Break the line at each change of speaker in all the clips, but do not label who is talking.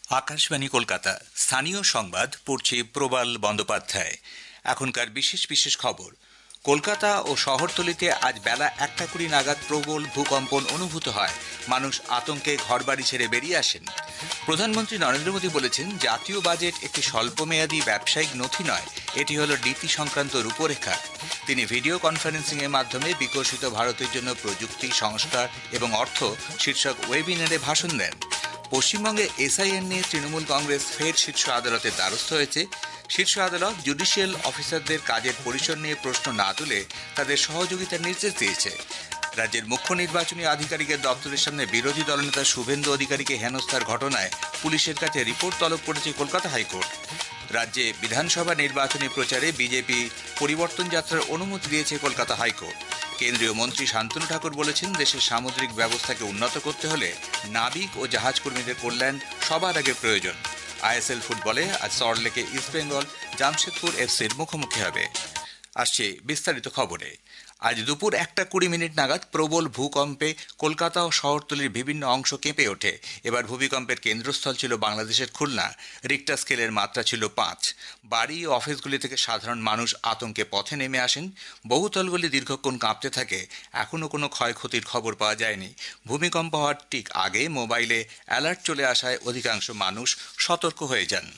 আকাশবাণী কলকাতা স্থানীয় সংবাদ পড়ছে প্রবাল বন্দ্যোপাধ্যায়। এখনকার বিশেষ বিশেষ খবর। কলকাতা ও শহরতলিতে আজ বেলা 1:20 নাগাদ প্রবল ভূকম্পন অনুভূত হয়। মানুষ আতঙ্কে ঘরবাড়ি ছেড়ে বেরিয়ে আসেন। প্রধানমন্ত্রী নরেন্দ্র মোদী বলেছেন, জাতীয় বাজেট একটি স্বল্পমেয়াদী ব্যবসায়িক নথি নয়, এটি হল নীতি সংক্রান্ত রূপরেখা। তিনি ভিডিও কনফারেন্সিং এর মাধ্যমে বিকশিত ভারতের জন্য প্রযুক্তি, সংস্কার এবং অর্থ শীর্ষক ওয়েবিনারে ভাষণ দেন। পশ্চিমবঙ্গে এসআইআর নিয়ে তৃণমূল কংগ্রেস ফের শীর্ষ আদালতের দ্বারস্থ হয়েছে। শীর্ষ আদালত জুডিশিয়াল অফিসারদের কাজের পরিসর নিয়ে প্রশ্ন না তুলে তাদের সহযোগিতার নির্দেশ দিয়েছে। রাজ্যের মুখ্য নির্বাচনী আধিকারিকের দপ্তরের সামনে বিরোধী দলনেতা শুভেন্দু অধিকারীকে হেনস্থার ঘটনায় পুলিশের কাছে রিপোর্ট তলব করেছে কলকাতা হাইকোর্ট। রাজ্যে বিধানসভা নির্বাচনী প্রচারে বিজেপি পরিবর্তন যাত্রার অনুমতি দিয়েছে কলকাতা হাইকোর্ট। কেন্দ্রীয় মন্ত্রী শান্তনু ঠাকুর বলেছেন, দেশের সামুদ্রিক ব্যবস্থাকে উন্নত করতে হলে নাবিক ও জাহাজ কর্মীদের কল্যাণ সবার আগে প্রয়োজন। আইএসএল ফুটবলে আজ সল্টলেকে ইস্টবেঙ্গল জামশেদপুর এফসির মুখোমুখি হবে। আসছে বিস্তারিত খবরে। আজ দুপুর 1:20 নাগাদ প্রবল ভূকম্পে কলকাতা ও শহরতলির বিভিন্ন অংশ কেঁপে ওঠে। এবার ভূমিকম্পের কেন্দ্রস্থল ছিল বাংলাদেশের খুলনা। রিক্টার স্কেলের মাত্রা ছিল 5। বাড়ি ও অফিসগুলি থেকে সাধারণ মানুষ আতঙ্কে পথে নেমে আসেন। বহুতলগুলি দীর্ঘক্ষণ কাঁপতে থাকে। এখনও কোনো ক্ষয়ক্ষতির খবর পাওয়া যায়নি। ভূমিকম্প হওয়ার ঠিক আগে মোবাইলে অ্যালার্ট চলে আসায় অধিকাংশ মানুষ সতর্ক হয়ে যান।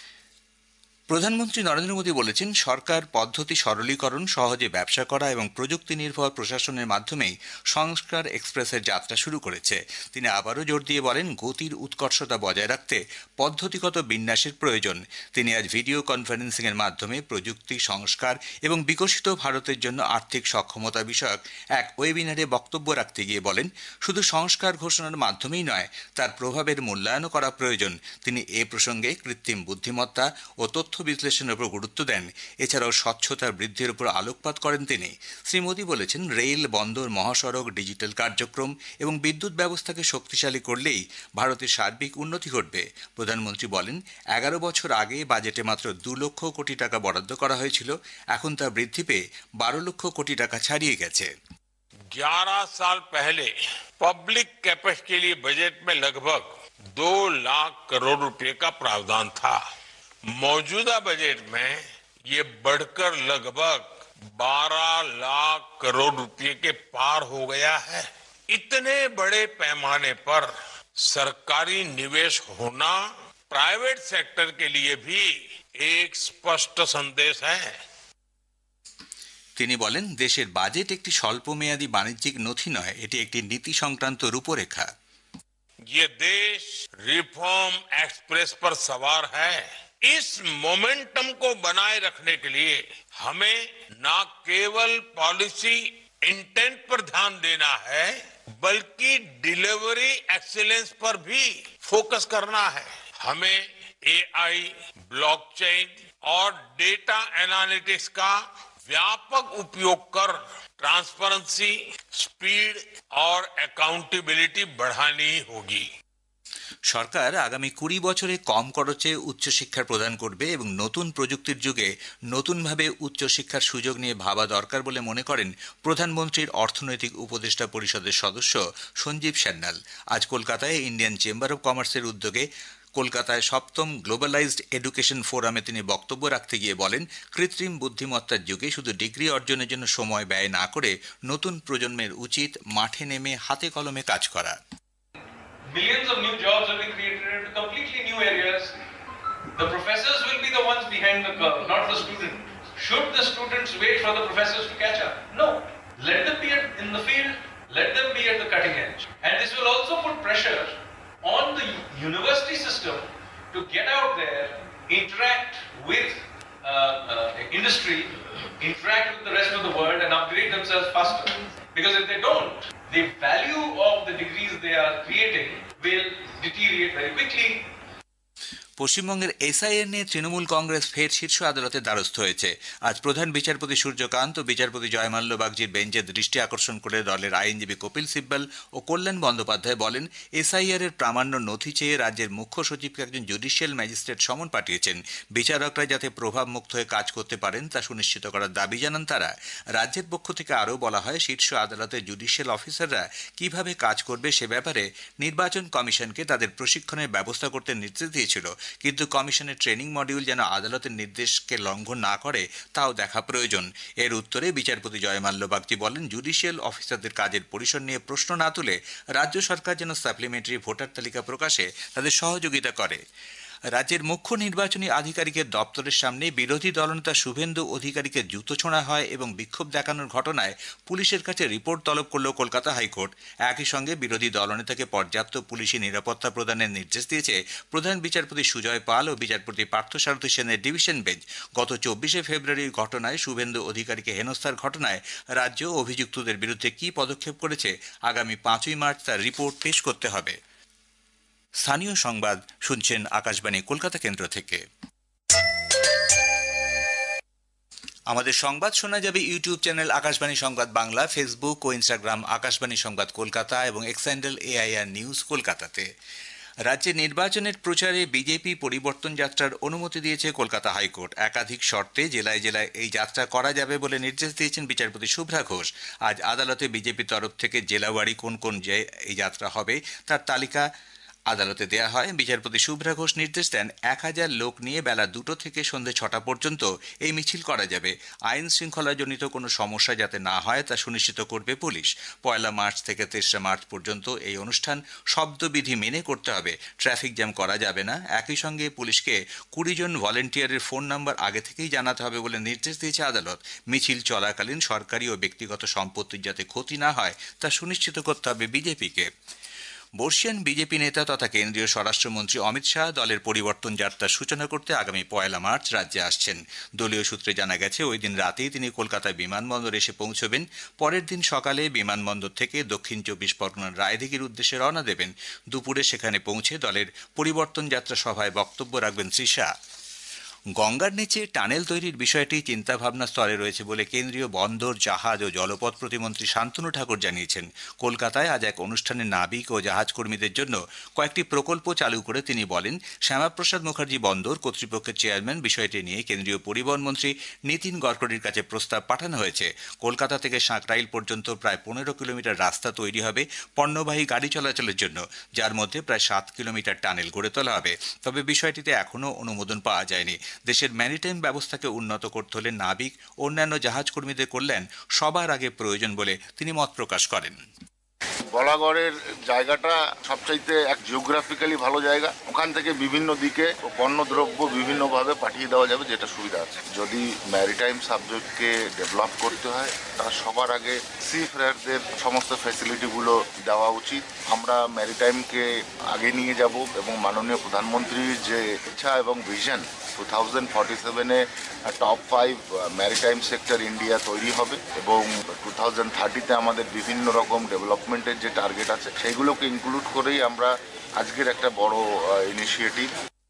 প্রধানমন্ত্রী নরেন্দ্র মোদী বলেছেন, সরকার পদ্ধতি সরলীকরণ, সহজে ব্যবসা করা এবং প্রযুক্তি নির্ভর প্রশাসনের মাধ্যমেই সংস্কার এক্সপ্রেসের যাত্রা শুরু করেছে। তিনি আবারও জোর দিয়ে বলেন, গতির উৎকর্ষতা বজায় রাখতে পদ্ধতিগত বিন্যাসের প্রয়োজন। তিনি আজ ভিডিও কনফারেন্সিং এর মাধ্যমে প্রযুক্তি, সংস্কার এবং বিকশিত ভারতের জন্য আর্থিক সক্ষমতা বিষয়ক এক ওয়েবিনারে বক্তব্য রাখতে গিয়ে বলেন, শুধু সংস্কার ঘোষণার মাধ্যমেই নয়, তার প্রভাবের মূল্যায়নও করা প্রয়োজন। তিনি এ প্রসঙ্গে কৃত্রিম বুদ্ধিমত্তা ও তথ্য বিশ্লেষণের উপর গুরুত্ব দেন। এছাড়াও স্বচ্ছতা বৃদ্ধির উপর আলোকপাত করেন তিনি। শ্রী মোদী বলেছেন, রেল, বন্দর, মহাসড়ক, ডিজিটাল কার্যক্রম এবং বিদ্যুৎ ব্যবস্থাকে শক্তিশালী করলেই ভারতের সার্বিক উন্নতি ঘটবে। প্রধানমন্ত্রী বলেন, 11 বছর আগে বাজেটে মাত্র 2 লক্ষ কোটি টাকা বরাদ্দ করা হয়েছিল, এখন তা বৃদ্ধি পেয়ে 12 লক্ষ কোটি টাকা ছাড়িয়ে গেছে।
11 साल पहले पब्लिक कैपेक्स के लिए बजट में लगभग 2 लाख करोड़ रुपए का प्रावधान था। मौजूदा बजट में ये बढ़कर लगभग 12 लाख करोड़ रुपए के पार हो गया है। इतने बड़े पैमाने पर सरकारी निवेश होना प्राइवेट सेक्टर के लिए भी एक स्पष्ट संदेश है।
তিনি বলেন, দেশের বাজেট একটি স্বল্পমেয়াদী বাণিজ্যিক নথি নয়, এটি একটি নীতি সংক্রান্ত রূপরেখা।
ये देश रिफॉर्म एक्सप्रेस पर सवार है। इस मोमेंटम को बनाए रखने के लिए हमें न केवल पॉलिसी इंटेंट पर ध्यान देना है, बल्कि डिलीवरी एक्सीलेंस पर भी फोकस करना है। हमें एआई, ब्लॉकचेन और डेटा एनालिटिक्स का व्यापक उपयोग कर ट्रांसपेरेंसी, स्पीड और अकाउंटेबिलिटी बढ़ानी होगी।
সরকার আগামী 20 বছরে কম খরচে উচ্চশিক্ষা প্রদান করবে এবং নতুন প্রযুক্তির যুগে নতুনভাবে উচ্চশিক্ষার সুযোগ নিয়ে ভাবা দরকার বলে মনে করেন প্রধানমন্ত্রীর অর্থনৈতিক উপদেষ্টা পরিষদের সদস্য সঞ্জীব সান্যাল। আজ কলকাতায় ইন্ডিয়ান চেম্বার অব কমার্সের উদ্যোগে কলকাতায় 7ম গ্লোবালাইজড এডুকেশন ফোরামে তিনি বক্তব্য রাখতে গিয়ে বলেন, কৃত্রিম বুদ্ধিমত্তার যুগে শুধু ডিগ্রি অর্জনের জন্য সময় ব্যয় না করে নতুন প্রজন্মের উচিত মাঠে নেমে হাতে কলমে কাজ করা।
Millions of new jobs will be created into completely new areas. The professors will be the ones behind the curve, not the student. Should the students wait for the professors to catch up? No. Let them be in the field. Let them be at the cutting edge. And this will also put pressure on the university system to get out there, interact with industry, interact with the rest of the world and upgrade themselves faster. Because if they don't, the value of the degrees they are creating will deteriorate very quickly.
পশ্চিমবঙ্গের SIR নিয়ে তৃণমূল কংগ্রেস ফের শীর্ষ আদালতের দ্বারস্থ হয়েছে। আজ প্রধান বিচারপতি সূর্যকান্ত ও বিচারপতি জয়মাল্য বাগচির বেঞ্চের দৃষ্টি আকর্ষণ করে দলের আইনজীবী কপিল সিব্বল ও কল্যাণ বন্দ্যোপাধ্যায় বলেন, এসআইআর এর প্রামাণ্য নথি চেয়ে রাজ্যের মুখ্য সচিবকে একজন জুডিশিয়াল ম্যাজিস্ট্রেট সমন পাঠিয়েছেন। বিচারকরা যাতে প্রভাব মুক্ত হয়ে কাজ করতে পারেন তা সুনিশ্চিত করার দাবি জানান তারা। রাজ্যের পক্ষ থেকে আরও বলা হয়, শীর্ষ আদালতের জুডিশিয়াল অফিসাররা কিভাবে কাজ করবে সে ব্যাপারে নির্বাচন কমিশনকে তাদের প্রশিক্ষণের ব্যবস্থা করতে নির্দেশ দিয়েছিল, কিন্তু কমিশনের ট্রেনিং মডিউল যেন আদালতের নির্দেশকে লঙ্ঘন না করে তাও দেখা প্রয়োজন। এর উত্তরে বিচারপতি জয়মাল্য বাগচি বলেন, জুডিশিয়াল অফিসারদের কাজের পরিসর নিয়ে প্রশ্ন না তুলে রাজ্য সরকার যেন সাপ্লিমেন্টারি ভোটার তালিকা প্রকাশে তাদের সহযোগিতা করে। রাজ্যের মুখ্য নির্বাচনী আধিকারিকের দপ্তরের সামনে বিরোধী দলনেতা শুভেন্দু অধিকারীকে জুতো ছোঁড়া হয় এবং বিক্ষোভ দেখানোর ঘটনায় পুলিশের কাছে রিপোর্ট তলব করল কলকাতা হাইকোর্ট। একই সঙ্গে বিরোধী দলনেতাকে পর্যাপ্ত পুলিশি নিরাপত্তা প্রদানের নির্দেশ দিয়েছে প্রধান বিচারপতি সুজয় পাল ও বিচারপতি পার্থসারথী সেনের ডিভিশন বেঞ্চ। গত 24শে ফেব্রুয়ারির ঘটনায় শুভেন্দু অধিকারীকে হেনস্থার ঘটনায় রাজ্য অভিযুক্তদের বিরুদ্ধে কী পদক্ষেপ করেছে আগামী 5ই মার্চ তার রিপোর্ট পেশ করতে হবে। স্থানীয় সংবাদ শুনছেন আকাশবাণী কলকাতা কেন্দ্র থেকে। আমাদের সংবাদ শোনা যাবে YouTube channel Akashvani Sangbad Bangla, Facebook ও ইনস্টাগ্রাম আকাশবাণী সংবাদ কলকাতা এবং এক্স হ্যান্ডেল AIR নিউজ কলকাতাতে। রাজ্যে নির্বাচনের প্রচারে বিজেপি পরিবর্তন যাত্রার অনুমতি দিয়েছে কলকাতা হাইকোর্ট। একাধিক শর্তে জেলায় জেলায় এই যাত্রা করা যাবে বলে নির্দেশ দিয়েছেন বিচারপতি শুভ্রা ঘোষ। আজ আদালতে বিজেপির তরফ থেকে জেলাওয়ারি কোন কোন এই যাত্রা হবে তার তালিকা আদালতে দেয়া হয়। বিচারপতি শুভ্রা ঘোষ নির্দেশ দেন, 1000 লোক নিয়ে বেলা 2টো থেকে সন্ধ্যে 6টা পর্যন্ত এই মিছিল করা যাবে। আইন শৃঙ্খলাজনিত কোনো সমস্যা যাতে না হয় তা সুনিশ্চিত করবে পুলিশ। 1 মার্চ থেকে 3 মার্চ পর্যন্ত এই অনুষ্ঠান শব্দবিধি মেনে করতে হবে। ট্রাফিক জ্যাম করা যাবে না। একই সঙ্গে পুলিশকে 20 জন ভলেন্টিয়ারের ফোন নাম্বার আগে থেকেই জানাতে হবে বলে নির্দেশ দিয়েছে আদালত। মিছিল চলাকালীন সরকারি ও ব্যক্তিগত সম্পত্তির যাতে ক্ষতি না হয় তা সুনিশ্চিত করতে হবে বিজেপিকে। বর্ষিয়ান বিজেপি নেতা তথা কেন্দ্রীয় স্বরাষ্ট্রমন্ত্রী অমিত শাহ দলের পরিবর্তন যাত্রার সূচনা করতে আগামী 1 মার্চ রাজ্যে আসছেন। দলীয় সূত্রে জানা গেছে, ওই দিন রাতেই তিনি কলকাতায় বিমানবন্দরে এসে পৌঁছবেন। পরের দিন সকালে বিমানবন্দর থেকে দক্ষিণ 24 পরগনার রায়দিঘির উদ্দেশ্যে রওনা দেবেন। দুপুরে সেখানে পৌঁছে দলের পরিবর্তন যাত্রা সভায় বক্তব্য রাখবেন শ্রী শাহ। গঙ্গার নিচে টানেল তৈরির বিষয়টি চিন্তাভাবনা স্তরে রয়েছে বলে কেন্দ্রীয় বন্দর, জাহাজ ও জলপথ প্রতিমন্ত্রী শান্তনু ঠাকুর জানিয়েছেন। কলকাতায় আজ এক অনুষ্ঠানে নাবিক ও জাহাজ কর্মীদের জন্য কয়েকটি প্রকল্প চালু করে তিনি বলেন, শ্যামাপ্রসাদ মুখার্জি বন্দর কর্তৃপক্ষের চেয়ারম্যান বিষয়টি নিয়ে কেন্দ্রীয় পরিবহন মন্ত্রী নীতিন গডকরির কাছে প্রস্তাব পাঠানো হয়েছে। কলকাতা থেকে সাঁকরাইল পর্যন্ত প্রায় 15 কিলোমিটার রাস্তা তৈরি হবে পণ্যবাহী গাড়ি চলাচলের জন্য, যার মধ্যে প্রায় 7 কিলোমিটার টানেল গড়ে তোলা হবে। তবে বিষয়টিতে এখনও অনুমোদন পাওয়া যায়নি। দেশের ম্যারিটাইম ব্যবস্থাকে উন্নত করতে হলে নাবিক অন্যান্য জাহাজ কর্মীদের কল্যাণ সবার আগে প্রয়োজন বলে তিনি মত প্রকাশ করেন।
বলাগড়ের জায়গাটা সবচাইতে এক জিওগ্রাফিক্যালি ভালো জায়গা। ওখান থেকে বিভিন্ন দিকে পণ্যদ্রব্য বিভিন্নভাবে পাঠিয়ে দেওয়া যাবে, যেটা সুবিধা আছে। যদি ম্যারিটাইম সাবজেক্টকে ডেভেলপ করতে হয় তার সবার আগে সি ফেয়ারদের সমস্ত ফ্যাসিলিটিগুলো দেওয়া উচিত। আমরা ম্যারিটাইমকে আগে নিয়ে যাব এবং মাননীয় প্রধানমন্ত্রীর যে ইচ্ছা এবং ভিশন 2047-এ টপ 5 ম্যারিটাইম সেক্টর ইন্ডিয়া তৈরি হবে এবং 2030-তে আমাদের বিভিন্ন রকম ডেভেলপমেন্টের যে টার্গেট আছে সেইগুলোকে ইনক্লুড করেই আমরা আজকের একটা বড় ইনিশিয়েটিভ।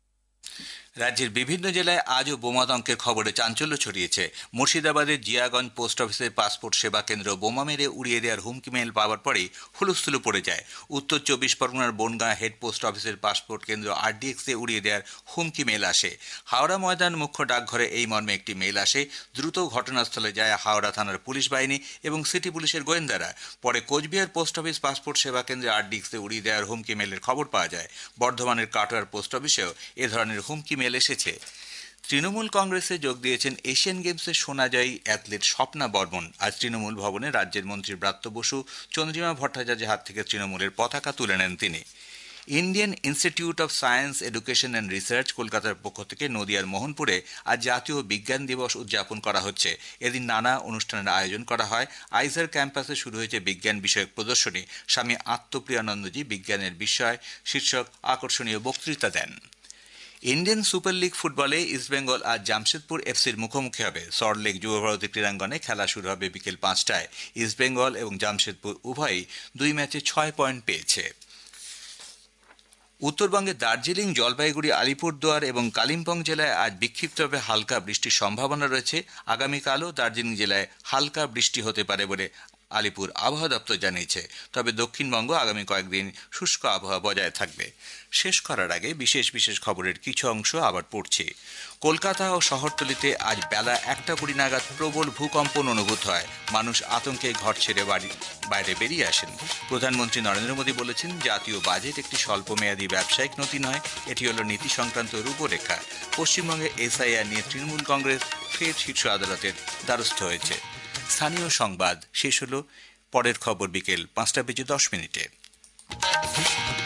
রাজ্যের বিভিন্ন জেলায় আজও বোমাতঙ্কের খবরে চাঞ্চল্য ছড়িয়েছে। মুর্শিদাবাদের জিয়াগঞ্জ পোস্ট অফিসের পাসপোর্ট সেবা কেন্দ্র বোমা মেরে উড়িয়ে দেওয়ার হুমকি মেল পাওয়ার পরেই হুলস্থুলু পড়ে যায়। উত্তর 24 পরগনার বনগাঁ হেড পোস্ট অফিসের পাসপোর্ট কেন্দ্র RDX-এ উড়িয়ে দেওয়ার হুমকি মেল আসে। হাওড়া ময়দান মুখ্য ডাকঘরে এই মর্মে একটি মেল আসে। দ্রুত ঘটনাস্থলে যায় হাওড়া থানার পুলিশ বাহিনী এবং সিটি পুলিশের গোয়েন্দারা। পরে কোচবিহার পোস্ট অফিস পাসপোর্ট সেবা কেন্দ্রে RDX-এ উড়িয়ে দেওয়ার হুমকি মেলের খবর পাওয়া যায়। বর্ধমানের কাটোয়ার পোস্ট অফিসেও এ ধরনের হুমকি মেল এসেছে। তৃণমূল কংগ্রেসে যোগ দিয়েছেন এশিয়ান গেমসের সোনাজয়ী অ্যাথলেট স্বপ্না বর্মন। আজ তৃণমূল ভবনে রাজ্যের মন্ত্রী ব্রাত্য বসু, চন্দ্রিমা ভট্টাচার্যের হাত থেকে তৃণমূলের পতাকা তুলে নেন তিনি। Indian institute of science education and research কলকাতার পক্ষ থেকে নদিয়ার মোহনপুরে আজ জাতীয় বিজ্ঞান দিবস উদযাপন করা হচ্ছে। এদিন নানা অনুষ্ঠানের আয়োজন করা হয়। আইজার ক্যাম্পাসে শুরু হয়েছে বিজ্ঞান বিষয়ক প্রদর্শনী। স্বামী আত্মপ্রিয়ানন্দজি বিজ্ঞানের বিষয় শীর্ষক আকর্ষণীয় বক্তৃতা দেন। ইন্ডিয়ান সুপার লিগ ফুটবলে ইস্টবেঙ্গল আজ জামশেদপুর এফসির মুখোমুখি হবে। সল্টলেক যুবভারতী ক্রীড়াঙ্গনে খেলা শুরু হবে বিকেল 5টায়। ইস্টবেঙ্গল এবং জামশেদপুর উভয়ই 2 ম্যাচে 6 পয়েন্ট পেয়েছে। উত্তরবঙ্গের দার্জিলিং, জলপাইগুড়ি, আলিপুরদুয়ার এবং কালিম্পং জেলায় আজ বিক্ষিপ্তভাবে হালকা বৃষ্টির সম্ভাবনা রয়েছে। আগামীকালও দার্জিলিং জেলায় হালকা বৃষ্টি হতে পারে বলে আলিপুর আবহাওয়া দপ্তর জানিয়েছে। তবে দক্ষিণবঙ্গ আগামী কয়েকদিন শুষ্ক আবহাওয়া বজায় থাকবে। শেষ করার আগে বিশেষ বিশেষ খবরের কিছু অংশ আবার পড়ছি। কলকাতা ও শহরতলিতে আজ বেলা 1:20 নাগাদ প্রবল ভূকম্পন অনুভূত হয়। মানুষ আতঙ্কে ঘর ছেড়ে বাইরে বেরিয়ে আসেন। প্রধানমন্ত্রী নরেন্দ্র মোদী বলেছেন, জাতীয় বাজেট একটি স্বল্পমেয়াদী ব্যবসায়িক নথি নয়, এটি হল নীতি সংক্রান্ত রূপরেখা। পশ্চিমবঙ্গে এসআইআর নিয়ে তৃণমূল কংগ্রেস ফের শীর্ষ আদালতের দ্বারস্থ হয়েছে। স্থানীয় সংবাদ শেষ হল। পরের খবর বিকেল 5টা বেজে 10 মিনিটে।